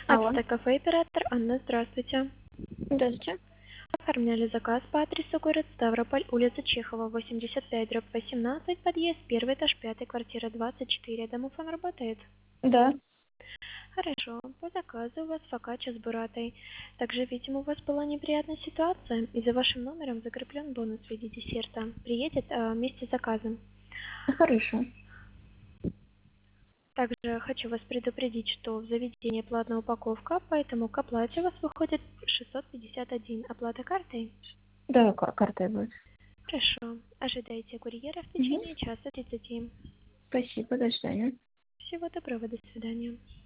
Алло. Ацтекафе оператор Анна, здравствуйте. Здравствуйте. Оформляли заказ по адресу город Ставрополь, улица Чехова, 85/18, подъезд, первый этаж, 5, квартира 24. Домофон работает? Да. Хорошо. По заказу у вас фокаччо с буратой. Также, видимо, у вас была неприятная ситуация, и за вашим номером закреплен бонус в виде десерта. Приедет вместе с заказом. Хорошо. Также хочу вас предупредить, что в заведении платная упаковка, поэтому к оплате у вас выходит 651. Оплата картой? Да, картой будет. Хорошо. Ожидайте курьера в Угу. течение часа 30. Спасибо, до свидания. Всего доброго, до свидания.